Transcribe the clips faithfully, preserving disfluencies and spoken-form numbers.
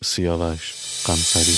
سیاوش قمصری.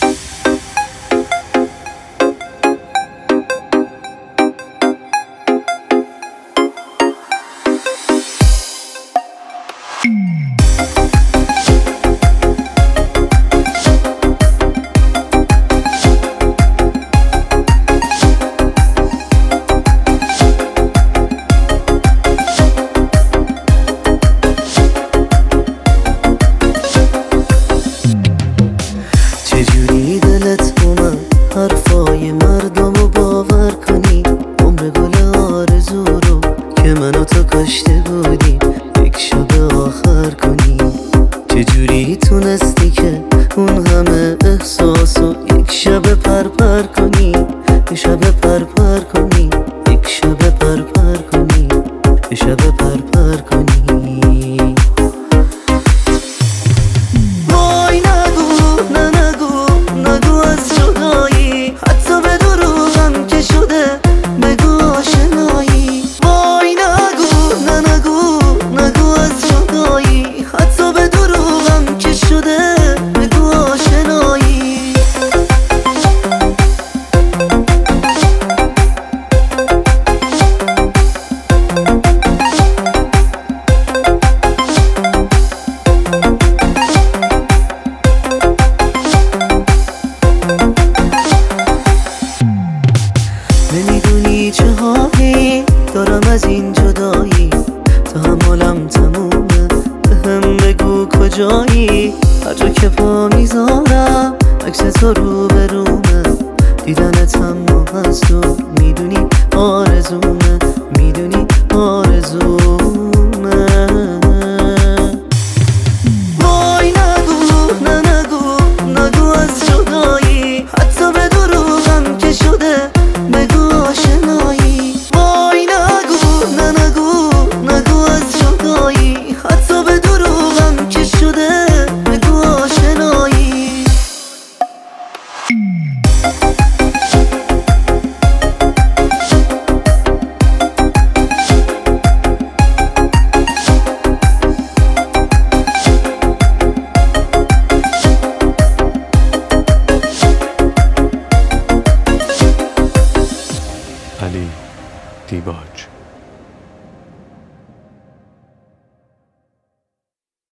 چجوری دلت اومد حرفای مردمو باور کنی، عمر گل آرزو رو که منو تو کاشته بودیم یک شب آخر کنی. چجوری تونستی که اون همه احساسو یک شب پرپر کنی، یک شب پرپر کنی، یک شب پرپر کنی، یک شب پرپر کنی. نمیدونی چه حالی دارم از این جدایی، تحملم تمومه، بهم بگو کجایی. هر جا که پا میذارم عکس تو رو به رومه، دیدنت هم هست و میدونی آرزومه، میدونی آرزومه. وای نگو نه نگو نگو از جدایی، حتی به دروغم که شده بگو آشنایی. وای نگو نه نگو نگو از جدایی، حتی به دروغم که شده بگو آشنایی. علی دیباج.